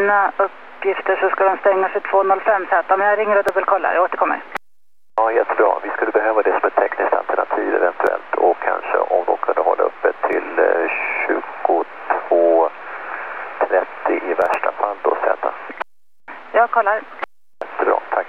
mina uppgifter så ska de stänga 22.05 Z. Men jag ringer och dubbelkollar, jag återkommer. Ja, jättebra. Vi skulle behöva det som ett tekniskt alternativ eventuellt. Och kanske om de kunde hålla öppet till 22.30 i värsta fall då, Z. Jag kollar. Jättebra, tack.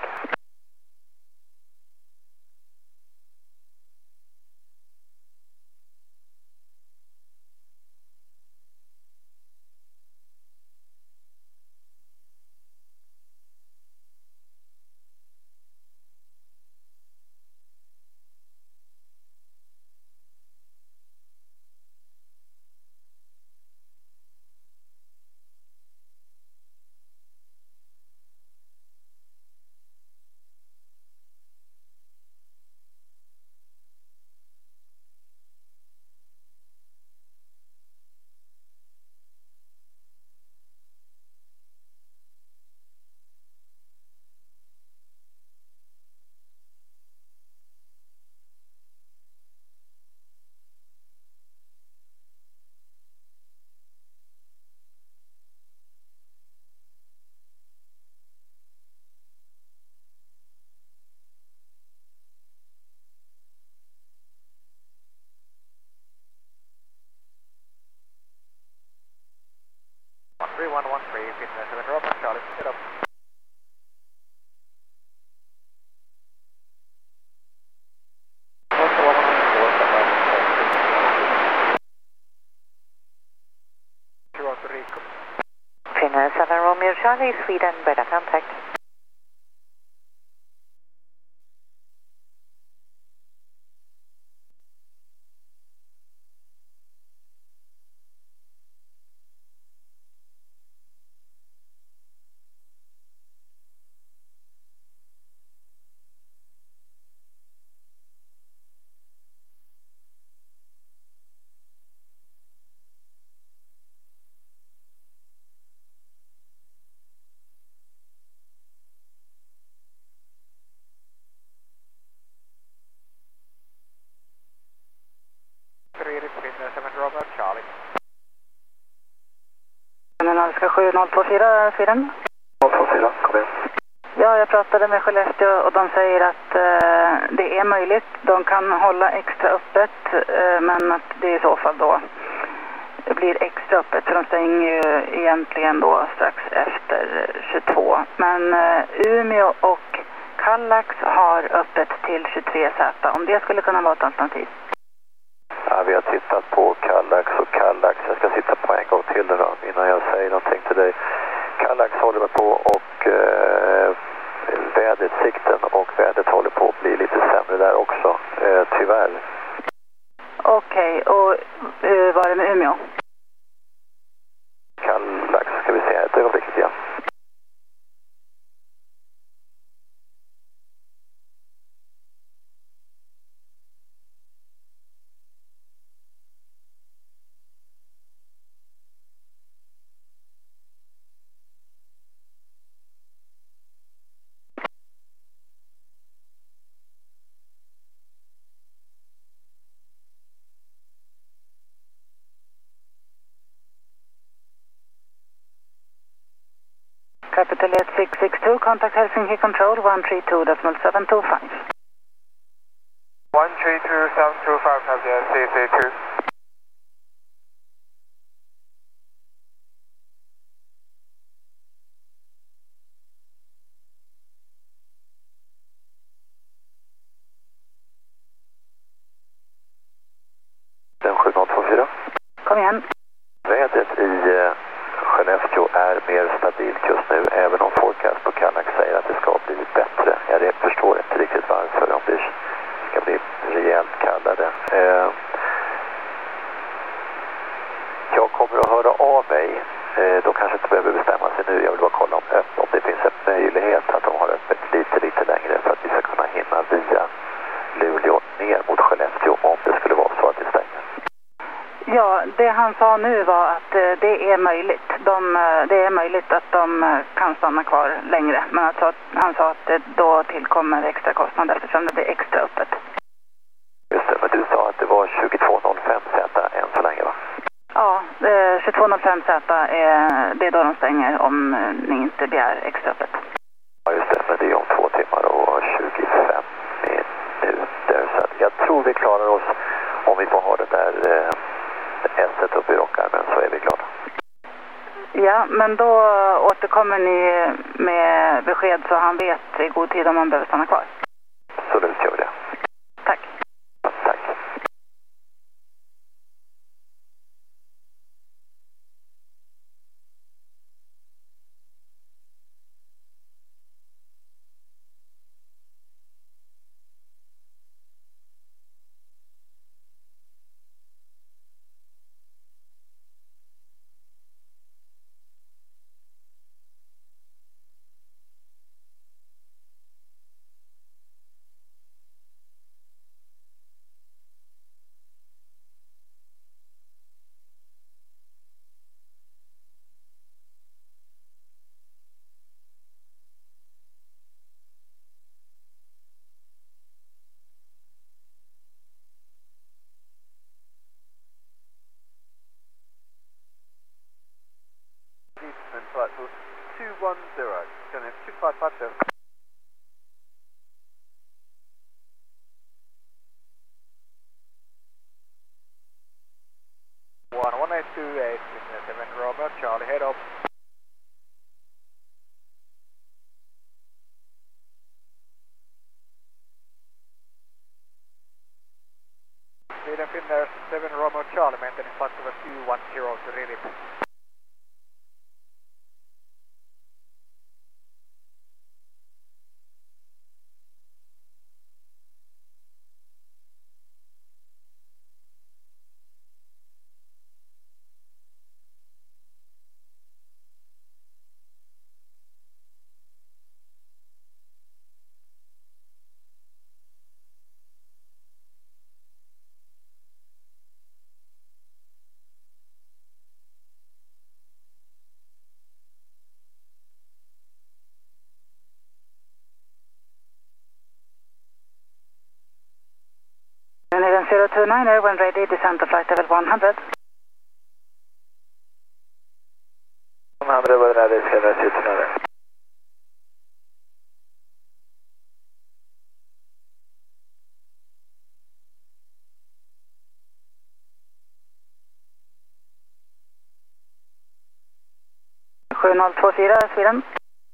Finland 7 Romeo Charlie, Sweden, better contact. Men ska 7024 Sweden? 024, kom igen. Ja, jag pratade med Skellefteå och de säger att det är möjligt. De kan hålla extra öppet, men att det i så fall då blir extra öppet. Så de stänger ju egentligen då strax efter 22. Men Umeå och Kallax har öppet till 23Z. Om det skulle kunna vara ett alternativ. Ja, vi har tittat på Kallax och Kallax. Jag ska sitta på en gång till då innan jag säger någonting till dig. Kallax håller med på och väderutsikten och vädret håller på att bli lite sämre där också, tyvärr. Okej, och hur var det med Umeå? Kallax, ska vi se här ett ögonblick igen. Capital 8662, contact Helsinki Control 132.725. 132.725, have the CC2. Den 7024. Kom igen. Vädret i Skellefteå är mer stabilt just nu, även om forecast på Kallax säger att det ska bli bättre. Jag förstår inte riktigt varför, om det ska bli rejält kallare. Jag kommer att höra av mig. De kanske inte behöver bestämma sig nu. Jag vill bara kolla om det finns en möjlighet att de har öppet lite längre för att vi ska kunna hinna via Luleå ner mot Skellefteå om det skulle vara så att det stänger. Ja, det han sa nu var att det är möjligt. Det är möjligt att de kan stanna kvar längre. Men alltså, han sa att det då tillkommer extra kostnader eftersom det blir extra öppet. Just det, men du sa att det var 22.05 Z än så länge, va? Ja, 2205Z det är då de stänger om ni inte begär extra öppet. Ja just det, men det är om 2 timmar och 25 minuter. Så att jag tror vi klarar oss om vi får ha det där S-et upp i rockarmen så är vi klara. Ja, men då återkommer ni med besked så han vet i god tid om man behöver stanna kvar. Absolut gör vi det. Tack. Tack. Flight 210, going to 2550. 11828, 7 Robert, Charlie, head up. Sweden Finnair, 7 Romeo Charlie, maintaining flight over 210 to Rilip. Canadian 029er, when ready, descend to flight level 100. 100 when ready, Canadian 029er. Sweden.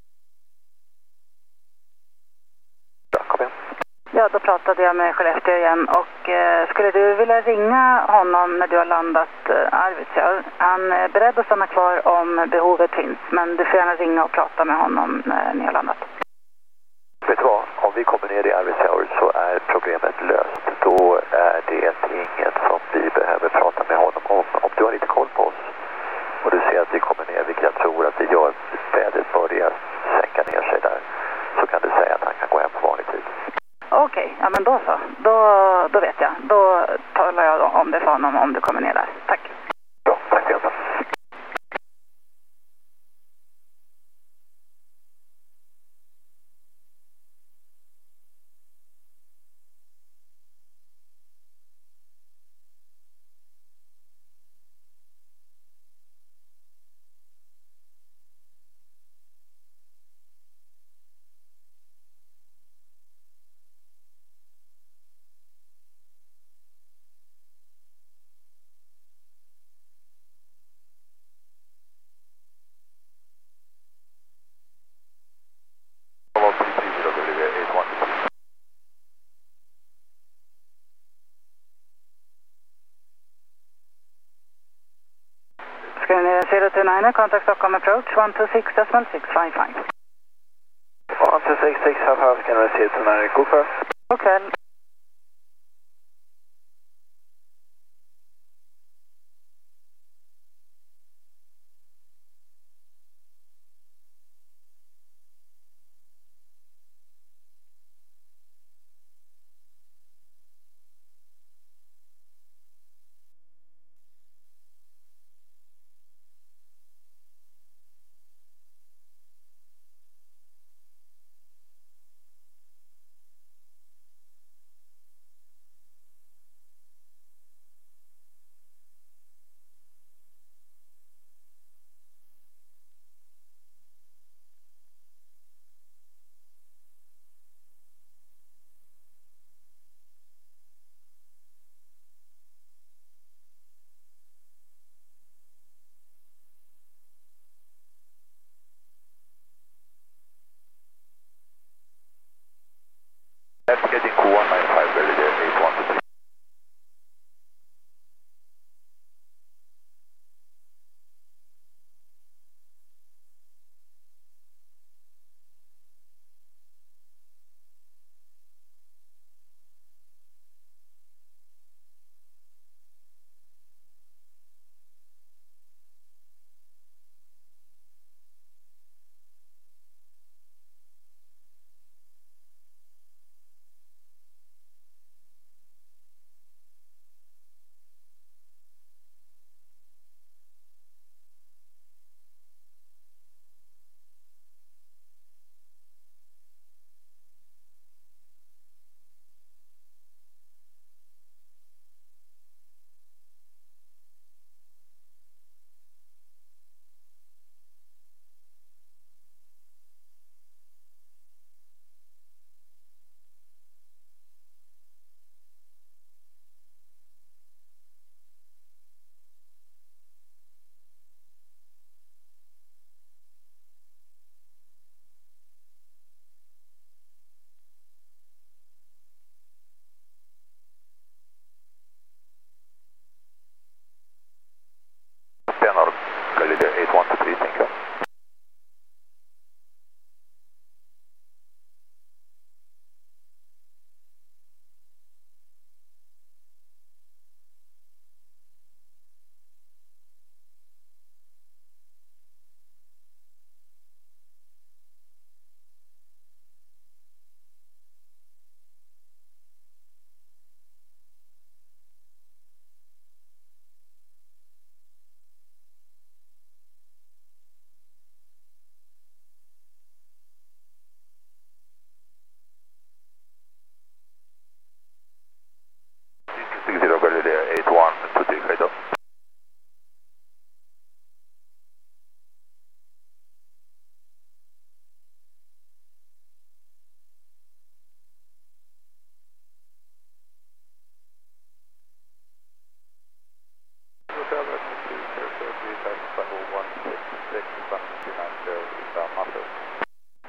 Bra, kom igen. Ja, då pratade jag med Skellefteå igen och skulle du vilja ringa honom när du har landat Arvidsjaur? Han är beredd att stanna kvar om behovet finns, men du får gärna ringa och prata med honom när ni har landat. Vet du vad? Om vi kommer ner i Arvidsjaur så är problemet löst. Då är det inget som vi behöver prata med honom om. Om du har lite koll på oss och du ser att vi kommer ner, vilket jag tror att vi gör, vädret börjar sänka ner sig där, så kan du säga att han kan gå hem på vanlig tid. Okej, ja men då så. Då vet jag. Då talar jag om det för honom om du kommer ner där. Tack. Bra, tack Jönsen. Canadian 029er, contact Stockholm approach 126.655. 1266, half house, Canadian 029er, Cooper. Okay.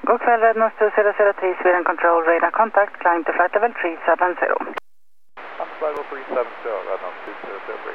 God kväll, Red Nose 003, Sweden Control, radar contact, climb to flight level 370. Flight level 370, Red Nose 003.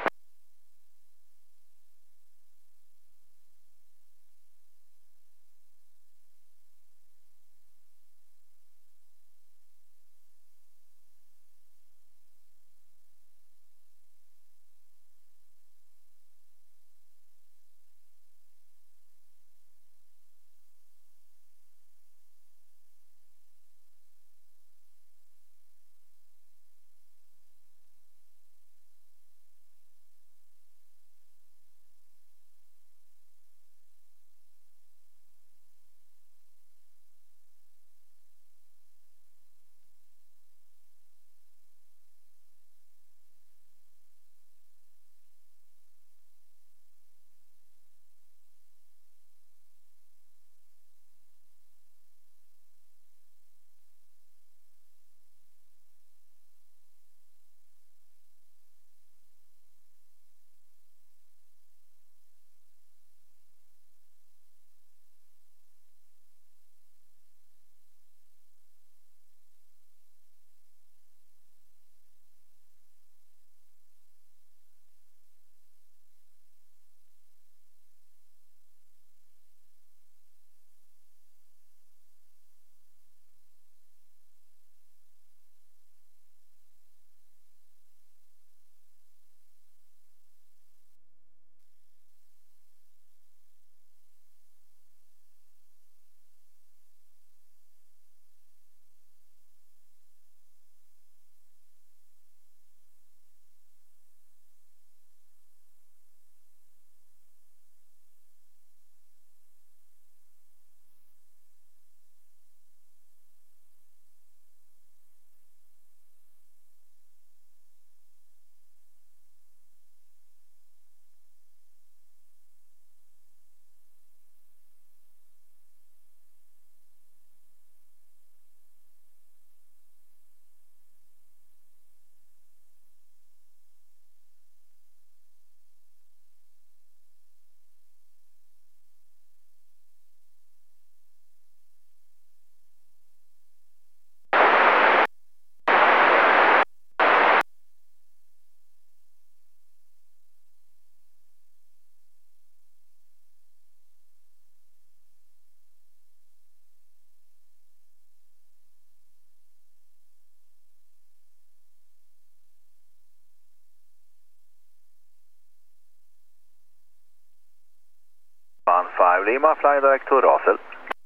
Lima, flying direct to Russell.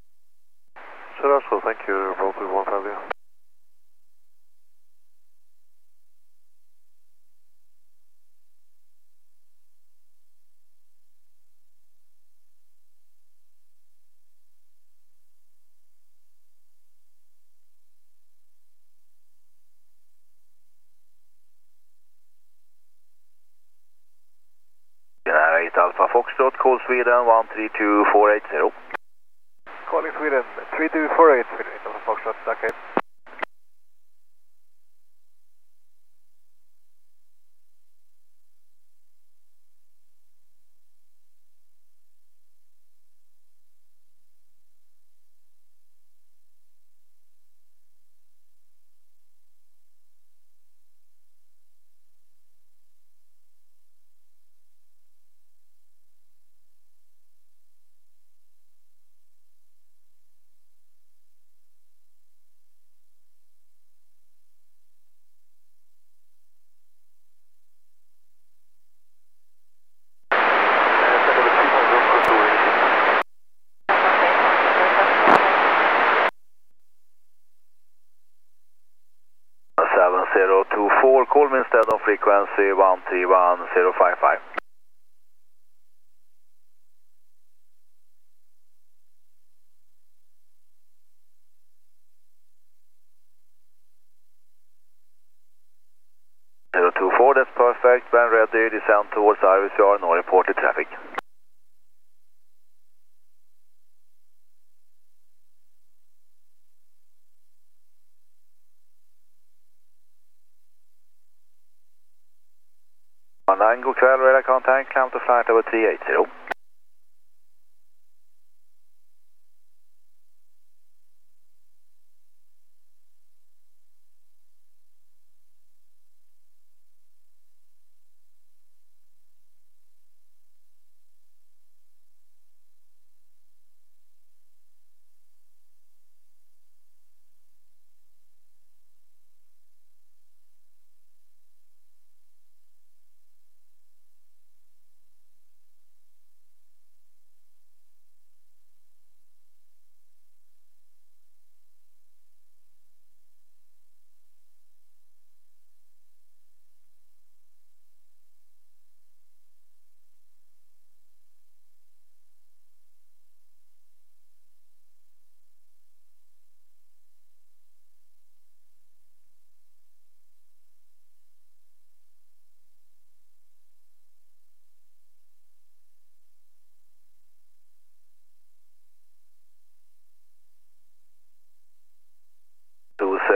So Russell, thank you, Volvo 150. Generate Alpha Foxtrot, call Sweden 132480. Calling Sweden 3248, Sweden, Alpha Foxtrot, okay. Call me instead of frequency 131055. That's perfect. When ready, descend towards IVCR, no reported traffic. God kväll, radar contact, climb to flight over 380.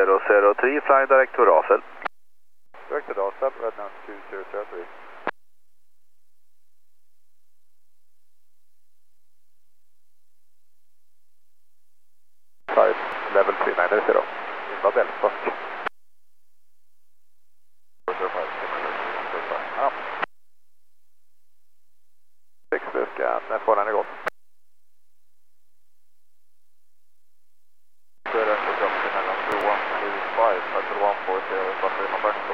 003, flying direct to Rasel. Direct to Rasel, red now 2003. Flight level 390, inbound Älvsbäck. Ja. 6 veckan, när får den igång? Så är det en dropping mellan 2125, Battle 140, Battle in Bangkok.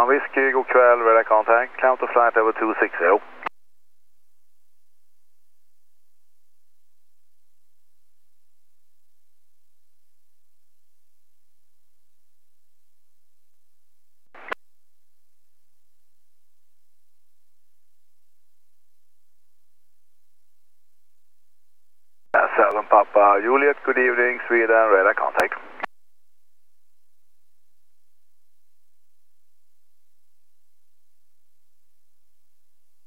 Papa Whiskey, god kväll, radar contact, climb to flight over 260. Papa Juliet, good evening, Sweden, radar contact.